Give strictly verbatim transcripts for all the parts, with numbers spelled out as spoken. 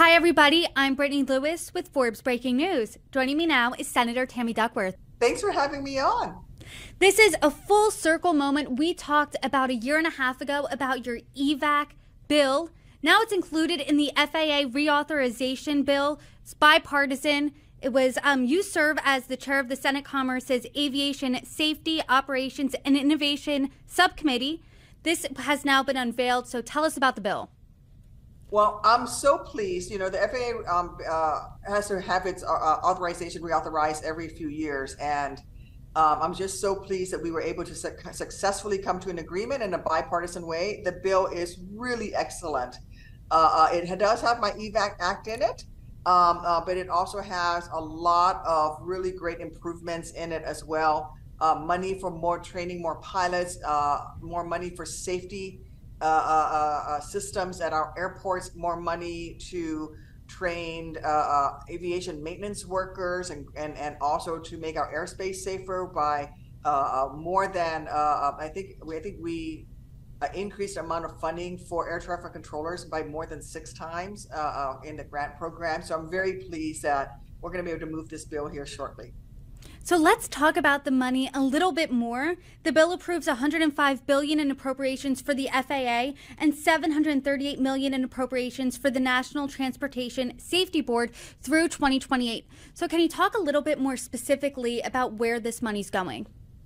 Hi, everybody. I'm Brittany Lewis with Forbes Breaking News. Joining me now is Senator Tammy Duckworth. Thanks for having me on. This is a full circle moment. We talked about a year and a half ago about your E VAC bill. Now it's included in the F A A reauthorization bill. It's bipartisan. It was um, you serve as the chair of the Senate Commerce's Aviation Safety, Operations, and Innovation Subcommittee. This has now been unveiled, so tell us about the bill. Well, I'm so pleased. You know, the F A A um, uh, has to have its uh, authorization reauthorized every few years. And um, I'm just so pleased that we were able to su successfully come to an agreement in a bipartisan way. The bill is really excellent. Uh, uh, it does have my E VAC Act in it, um, uh, but it also has a lot of really great improvements in it as well. Uh, money for more training, more pilots, uh, more money for safety Uh, uh, uh, systems at our airports, more money to trained uh, uh, aviation maintenance workers, and, and, and also to make our airspace safer by uh, uh, more than, uh, I think, I think we uh, increased the amount of funding for air traffic controllers by more than six times uh, uh, in the grant program. So I'm very pleased that we're going to be able to move this bill here shortly. So let's talk about the money a little bit more. The bill approves one hundred five billion dollars in appropriations for the F A A and seven hundred thirty-eight million dollars in appropriations for the National Transportation Safety Board through twenty twenty-eight. So can you talk a little bit more specifically about where this money's going?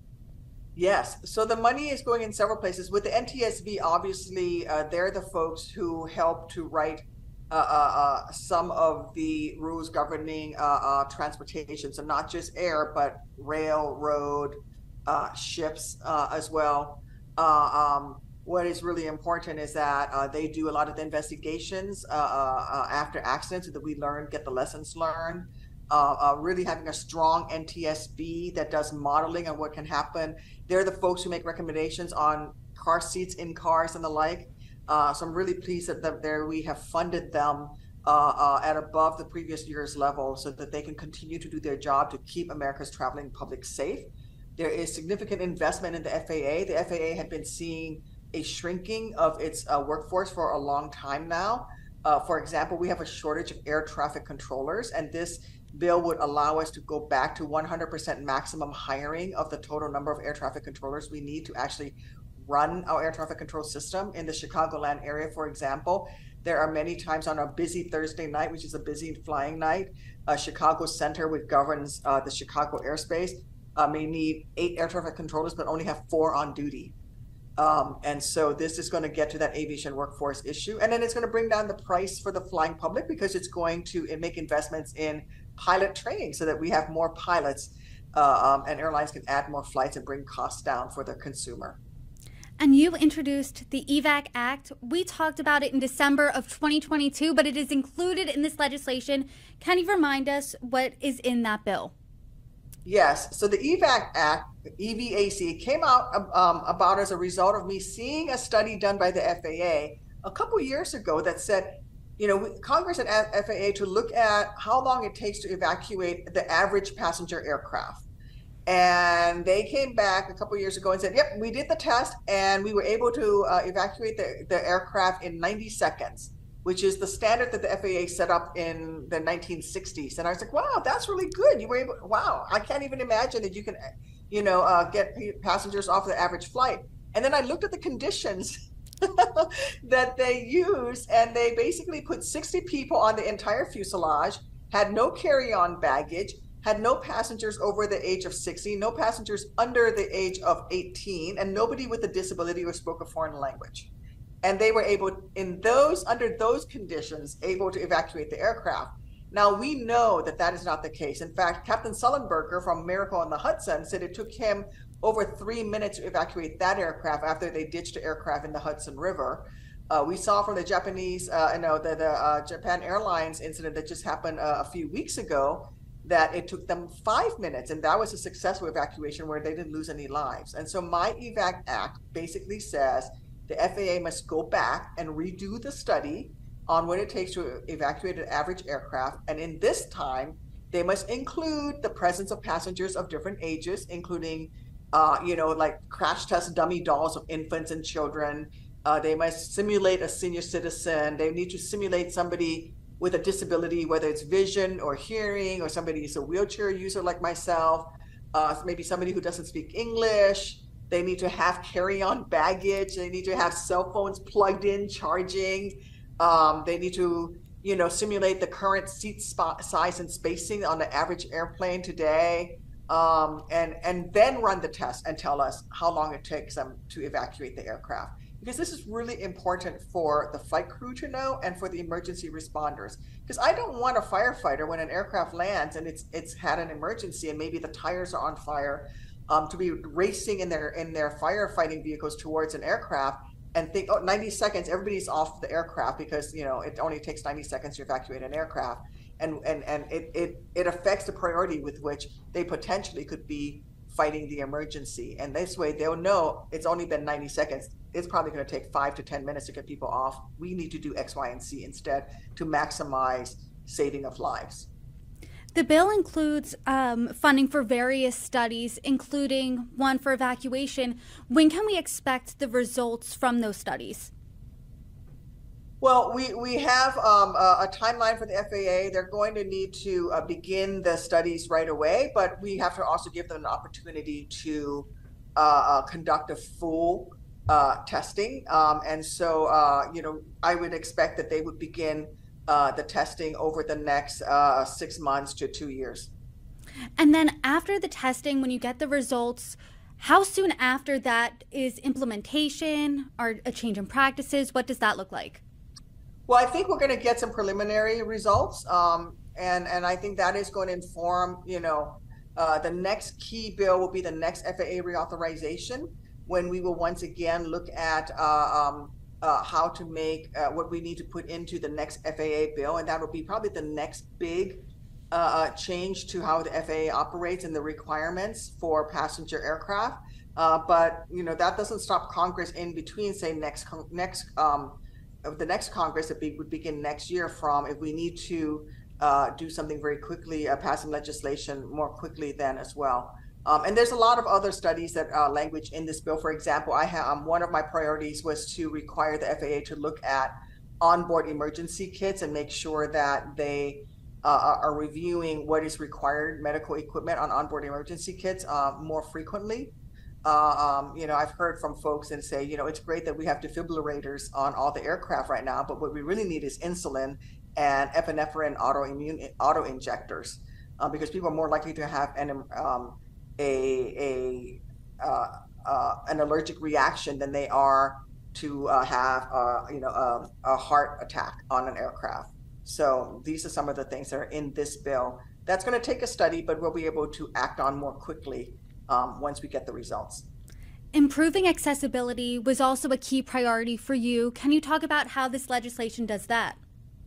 Yes, so the money is going in several places. With the N T S B, obviously, uh, they're the folks who help to write Uh, uh, uh, some of the rules governing uh, uh, transportation. So not just air, but rail, road, uh, ships uh, as well. Uh, um, what is really important is that uh, they do a lot of the investigations uh, uh, after accidents so that we learn, get the lessons learned. Uh, uh, really having a strong N T S B that does modeling on what can happen. They're the folks who make recommendations on car seats in cars and the like. Uh, so I'm really pleased that, that there we have funded them uh, uh, at above the previous year's level so that they can continue to do their job to keep America's traveling public safe. There is significant investment in the F A A. The F A A had been seeing a shrinking of its uh, workforce for a long time now. Uh, for example, we have a shortage of air traffic controllers, and this bill would allow us to go back to one hundred percent maximum hiring of the total number of air traffic controllers we need to actually run our air traffic control system. In the Chicagoland area, for example, there are many times on a busy Thursday night, which is a busy flying night, uh, Chicago Center, which governs uh, the Chicago airspace, uh, may need eight air traffic controllers, but only have four on duty. Um, and so this is going to get to that aviation workforce issue. And then it's going to bring down the price for the flying public because it's going to make investments in pilot training so that we have more pilots uh, um, and airlines can add more flights and bring costs down for the consumer. And you introduced the E VAC Act. We talked about it in December of twenty twenty-two, but it is included in this legislation. Can you remind us what is in that bill? Yes. So the E VAC Act, E V A C, came out um, about as a result of me seeing a study done by the F A A a couple years ago that said, you know, Congress and F A A to look at how long it takes to evacuate the average passenger aircraft. And they came back a couple of years ago and said, yep, we did the test and we were able to uh, evacuate the, the aircraft in ninety seconds, which is the standard that the F A A set up in the nineteen sixties. And I was like, wow, that's really good. You were able, wow, I can't even imagine that you can, you know, uh, get passengers off the average flight. And then I looked at the conditions that they use, and they basically put sixty people on the entire fuselage, had no carry-on baggage, had no passengers over the age of sixty, no passengers under the age of eighteen, and nobody with a disability or spoke a foreign language. And they were able, in those, under those conditions, able to evacuate the aircraft. Now, we know that that is not the case. In fact, Captain Sullenberger from Miracle on the Hudson said it took him over three minutes to evacuate that aircraft after they ditched the aircraft in the Hudson River. Uh, we saw from the Japanese, uh, you know, the, the uh, Japan Airlines incident that just happened uh, a few weeks ago, that it took them five minutes, and that was a successful evacuation where they didn't lose any lives. And so my E VAC Act basically says the F A A must go back and redo the study on what it takes to evacuate an average aircraft. And in this time, they must include the presence of passengers of different ages, including, uh, you know, like crash test dummy dolls of infants and children. Uh, they must simulate a senior citizen. They need to simulate somebody with a disability, whether it's vision or hearing, or somebody who's a wheelchair user like myself, uh, maybe somebody who doesn't speak English. They need to have carry-on baggage. They need to have cell phones plugged in, charging. Um, they need to, you know, simulate the current seat spot size and spacing on the average airplane today. Um, and, and then run the test and tell us how long it takes them to evacuate the aircraft. Because this is really important for the flight crew to know and for the emergency responders. Because I don't want a firefighter when an aircraft lands and it's it's had an emergency and maybe the tires are on fire, um, to be racing in their in their firefighting vehicles towards an aircraft and think, oh, ninety seconds, everybody's off the aircraft because, you know, it only takes ninety seconds to evacuate an aircraft. And and and it it it affects the priority with which they potentially could be fighting the emergency. And this way they'll know it's only been ninety seconds. It's probably going to take five to ten minutes to get people off. We need to do X, Y, and Z instead to maximize saving of lives. The bill includes um, funding for various studies, including one for evacuation. When can we expect the results from those studies? Well, we, we have um, a, a timeline for the F A A. They're going to need to uh, begin the studies right away, but we have to also give them an opportunity to uh, uh, conduct a full uh, testing. Um, and so, uh, you know, I would expect that they would begin uh, the testing over the next uh, six months to two years. And then after the testing, when you get the results, how soon after that is implementation or a change in practices? What does that look like? Well, I think we're going to get some preliminary results, um, and and I think that is going to inform, you know, uh, the next key bill will be the next F A A reauthorization, when we will once again look at uh, um, uh, how to make uh, what we need to put into the next F A A bill, and that will be probably the next big uh, change to how the F A A operates and the requirements for passenger aircraft. Uh, but you know, that doesn't stop Congress in between, say next next. Um, of the next Congress that would begin next year from, if we need to uh, do something very quickly, uh, pass some legislation more quickly then as well. Um, and there's a lot of other studies that uh, language in this bill. For example, I have um, one of my priorities was to require the F A A to look at onboard emergency kits and make sure that they uh, are reviewing what is required medical equipment on onboard emergency kits uh, more frequently. Uh, um, you know, I've heard from folks and say, you know, it's great that we have defibrillators on all the aircraft right now, but what we really need is insulin and epinephrine autoimmune auto injectors, uh, because people are more likely to have an um, a a uh, uh, an allergic reaction than they are to uh, have uh, you know a, a heart attack on an aircraft. So these are some of the things that are in this bill. That's going to take a study, but we'll be able to act on more quickly Um, once we get the results. Improving accessibility was also a key priority for you. Can you talk about how this legislation does that?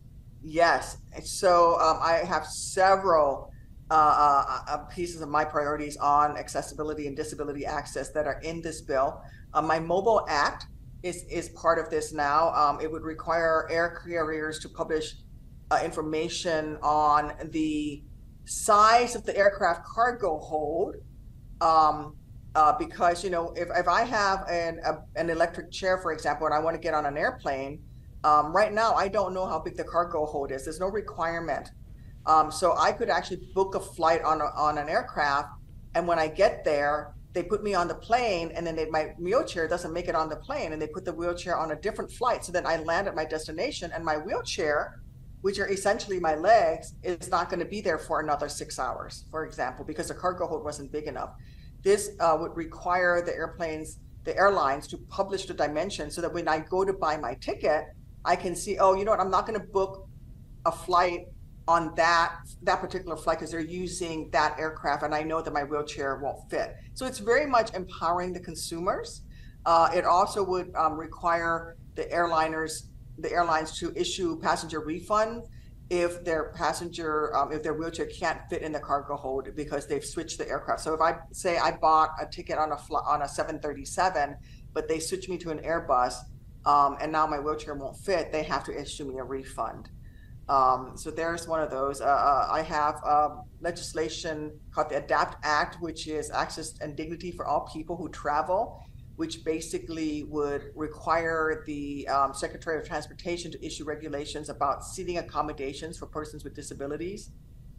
Yes. So um, I have several uh, uh, pieces of my priorities on accessibility and disability access that are in this bill. Uh, my Mobile Act is, is part of this now. Um, it would require air carriers to publish uh, information on the size of the aircraft cargo hold. Um, uh, because, you know, if, if I have an, a, an electric chair, for example, and I want to get on an airplane, um, right now, I don't know how big the cargo hold is. There's no requirement. Um, so I could actually book a flight on, a, on an aircraft. And when I get there, they put me on the plane, and then they, my wheelchair doesn't make it on the plane, and they put the wheelchair on a different flight. So then I land at my destination, and my wheelchair, which are essentially my legs, is not going to be there for another six hours, for example, because the cargo hold wasn't big enough. This uh, would require the airplanes, the airlines, to publish the dimensions so that when I go to buy my ticket, I can see, oh, you know what, I'm not going to book a flight on that that particular flight because they're using that aircraft, and I know that my wheelchair won't fit. So it's very much empowering the consumers. Uh, it also would um, require the airliners the airlines to issue passenger refund if their passenger, um, if their wheelchair can't fit in the cargo hold because they've switched the aircraft. So if I say I bought a ticket on a fl- on a seven thirty-seven, but they switch me to an Airbus, um, and now my wheelchair won't fit, they have to issue me a refund. Um, so there's one of those. Uh, uh, I have um, legislation called the ADAPT Act, which is access and dignity for all people who travel. which basically would require the um, Secretary of Transportation to issue regulations about seating accommodations for persons with disabilities,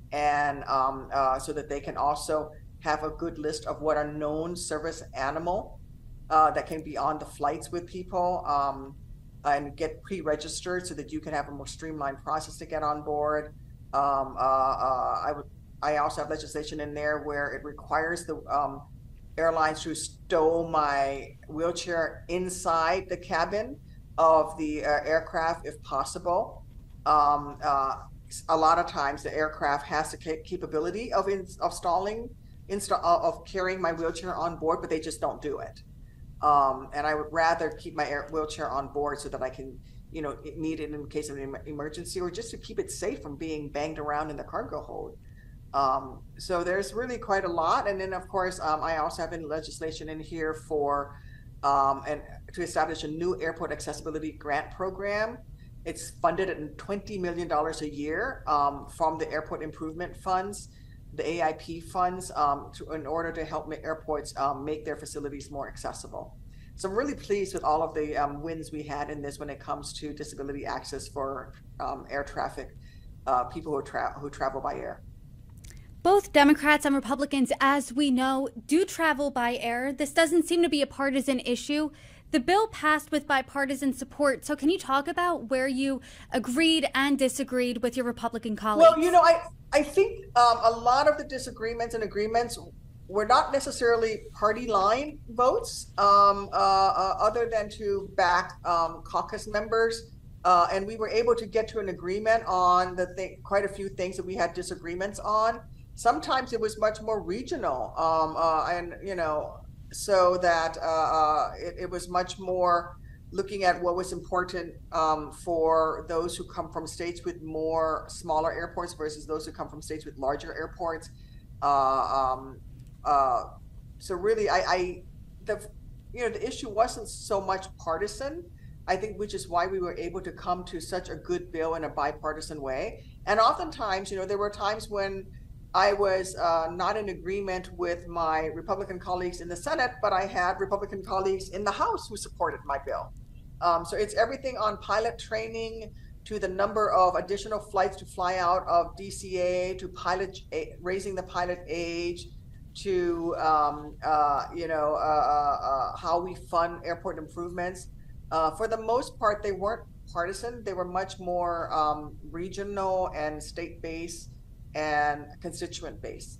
and um, uh, so that they can also have a good list of what are known service animal uh, that can be on the flights with people, um, and get pre-registered so that you can have a more streamlined process to get on board. Um, uh, uh, I would. I also have legislation in there where it requires the um, airlines to stow my wheelchair inside the cabin of the uh, aircraft if possible. Um, uh, a lot of times the aircraft has the capability of in, of stalling, insta- of carrying my wheelchair on board, but they just don't do it. Um, and I would rather keep my air, wheelchair on board so that I can, you know, need it in case of an emergency, or just to keep it safe from being banged around in the cargo hold. Um, so there's really quite a lot. And then, of course, um, I also have in legislation in here for um, and to establish a new airport accessibility grant program. It's funded at twenty million dollars a year um, from the airport improvement funds, the A I P funds, um, to, in order to help airports um, make their facilities more accessible. So I'm really pleased with all of the um, wins we had in this when it comes to disability access for um, air traffic, uh, people who, tra- who travel by air. Both Democrats and Republicans, as we know, do travel by air. This doesn't seem to be a partisan issue. The bill passed with bipartisan support. So can you talk about where you agreed and disagreed with your Republican colleagues? Well, you know, I, I think um, a lot of the disagreements and agreements were not necessarily party line votes, um, uh, uh, other than to back um, caucus members. Uh, and we were able to get to an agreement on the thing, quite a few things that we had disagreements on. Sometimes it was much more regional, um, uh, and you know, so that uh, uh, it, it was much more looking at what was important um, for those who come from states with more smaller airports versus those who come from states with larger airports. Uh, um, uh, so really, I, I, the, you know, the issue wasn't so much partisan, I think, which is why we were able to come to such a good bill in a bipartisan way. And oftentimes, you know, there were times when I was uh, not in agreement with my Republican colleagues in the Senate, but I had Republican colleagues in the House who supported my bill. Um, so it's everything on pilot training to the number of additional flights to fly out of D C A, to pilot raising the pilot age, to um, uh, you know uh, uh, how we fund airport improvements. Uh, for the most part, they weren't partisan. They were much more um, regional and state-based and constituent base.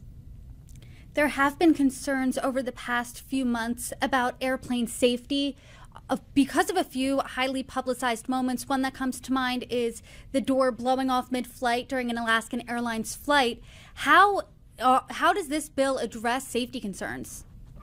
There have been concerns over the past few months about airplane safety of, because of a few highly publicized moments. One that comes to mind is the door blowing off mid-flight during an Alaskan Airlines flight. How, uh, how does this bill address safety concerns?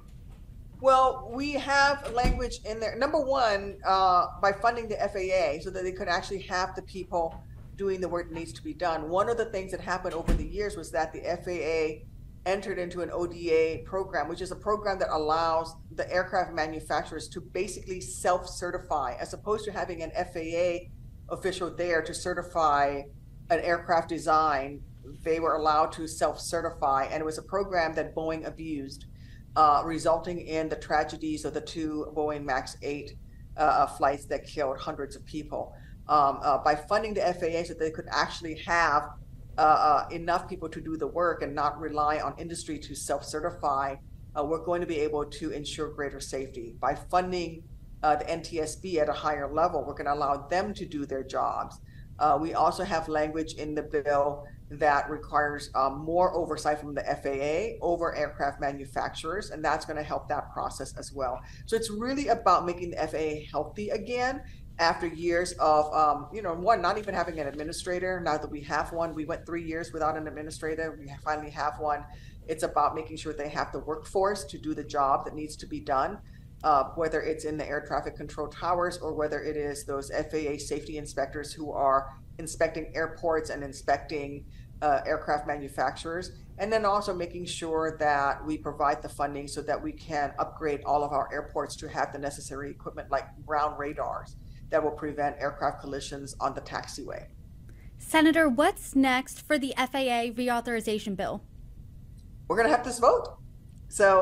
Well, we have language in there. Number one, uh, by funding the F A A so that they could actually have the people doing the work that needs to be done. One of the things that happened over the years was that the F A A entered into an O D A program, which is a program that allows the aircraft manufacturers to basically self-certify, as opposed to having an F A A official there to certify an aircraft design. They were allowed to self-certify, and it was a program that Boeing abused, uh, resulting in the tragedies of the two Boeing Max eight uh, flights that killed hundreds of people. Um, uh, by funding the F A A so that they could actually have uh, uh, enough people to do the work and not rely on industry to self-certify, uh, we're going to be able to ensure greater safety. By funding uh, the N T S B at a higher level, we're going to allow them to do their jobs. Uh, we also have language in the bill that requires um, more oversight from the F A A over aircraft manufacturers, and that's going to help that process as well. So it's really about making the F A A healthy again after years of, um, you know, one, not even having an administrator. Now that we have one, we went three years without an administrator. We finally have one. It's about making sure they have the workforce to do the job that needs to be done, uh, whether it's in the air traffic control towers or whether it is those F A A safety inspectors who are inspecting airports and inspecting uh, aircraft manufacturers. And then also making sure that we provide the funding so that we can upgrade all of our airports to have the necessary equipment like ground radars that will prevent aircraft collisions on the taxiway. Senator, what's next for the F A A reauthorization bill? We're going to have this vote. So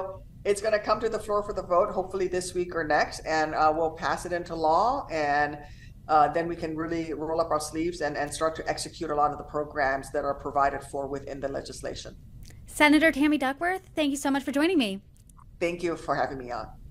It's going to come to the floor for the vote, hopefully this week or next, and uh, we'll pass it into law, and uh, then we can really roll up our sleeves and, and start to execute a lot of the programs that are provided for within the legislation. Senator Tammy Duckworth, thank you so much for joining me. Thank you for having me on.